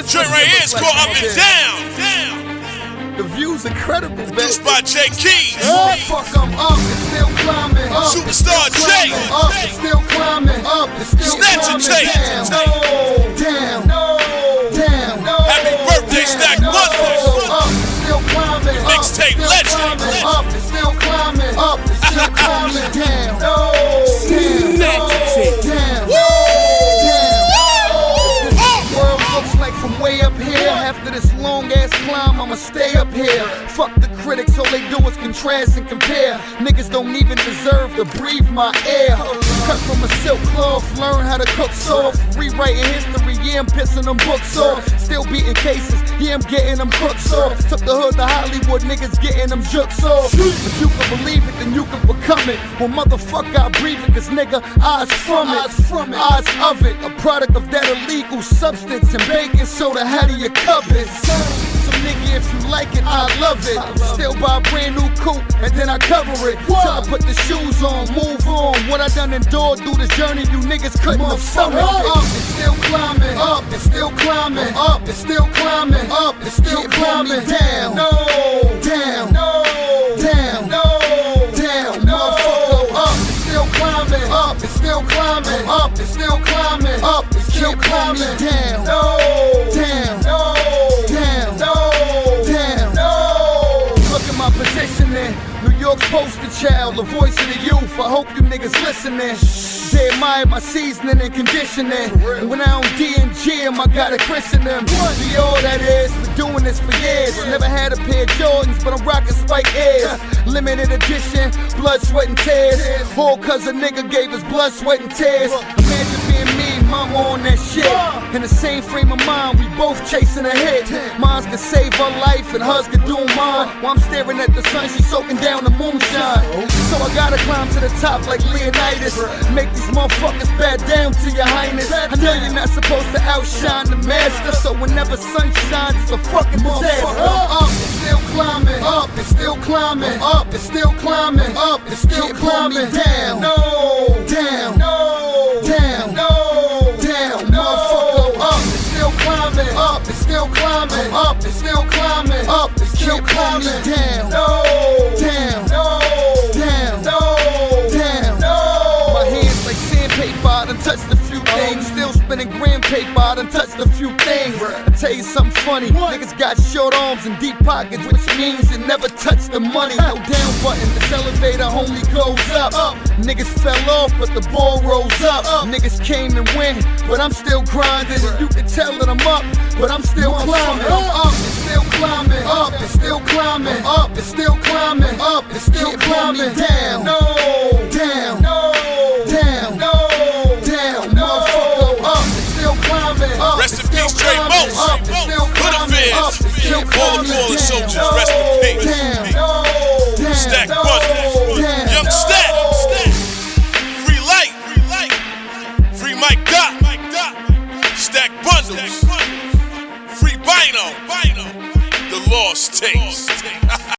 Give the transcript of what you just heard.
joint right here is called Up and Down. The view's incredible, baby. Produced by J. Keys. Motherfucker, I'm up and still climbing. Up, Superstar J. Up and still climbing. Up and still Snatcher climbing. J. Down. Happy birthday, Stack Buzzers. Up and still climbing. Mixtape legend. Up and still climbing. Up and still climbing. Down. World looks like from way up here. After this long ass climb, I'ma stay up here. Fuck the critics, all they do is contrast and compare. Niggas don't even deserve to breathe my air. Cut from a silk cloth, learn how to cook soft. Rewriting history, yeah, I'm pissing them books off. Still beating cases, yeah, I'm getting them crooks off. Took the hood to Hollywood, niggas getting them jokes off. If you can believe it, then you can become it. Well, motherfucker, I breathe it, cause nigga, eyes from it. Eyes of it, a product of that illegal substance and baking soda, how do you cover it? So nigga, if you like it, I love it. Still buy a brand new coupe and then I cover it. Till I put the shoes on, move on. What I done endured through this journey, you niggas couldn't have stomached. Up and still climbing, up and still climbing, up and still climbing, up and still climbing. Down, down, motherfucker. Up and still climbing, up and still climbing, up and still climbing, up and still climbing. Down, Look at my positioning. New York's poster child, the voice of the youth. I hope you niggas listening. They admire my seasoning and conditioning. And when I on D&G, I gotta christen them. Be all that is, been doing this for years. Never had a pair of Jordans, but I'm rocking Spike Airs. Limited edition, blood, sweat, and tears. All cause a nigga gave us blood, sweat, and tears. Imagine being me, mama on that shit. In the same frame of mind, we both chasing a hit. Mine's can save her life and hers can do mine. While I'm staring at the sun, she's soaking down the moonshine. So I gotta climb to the top like Leonidas. Make these motherfuckers bow down to your highness. I know you're not supposed to outshine the master, so whenever sun shines, it's a fucking disaster. Up and still climbing, up and still climbing, up and still climbing, up and still climbing. Down, motherfucker. Up and still climbing, up and still climbing, up and still climbing, up and still climbing. Down. My hands like sandpaper, I done touched a few things. Still spinning gram paper, I done touched a few things. I tell you something funny, niggas got short arms and deep pockets, which means it never touch the money. No down button, this elevator only goes up. Niggas fell off, but the ball rolls up. Niggas came and went, but I'm still grinding. You can tell that I'm up, but I'm still climbing. Up and still climbing, up and still climbing, up and still climbing, up and still climbing. Down, motherfucker. Up and still climbing, up. Rest in peace, Trey Most. Put a fist. All the fallen soldiers, rest in peace. Stack Buzzers. Young Stack.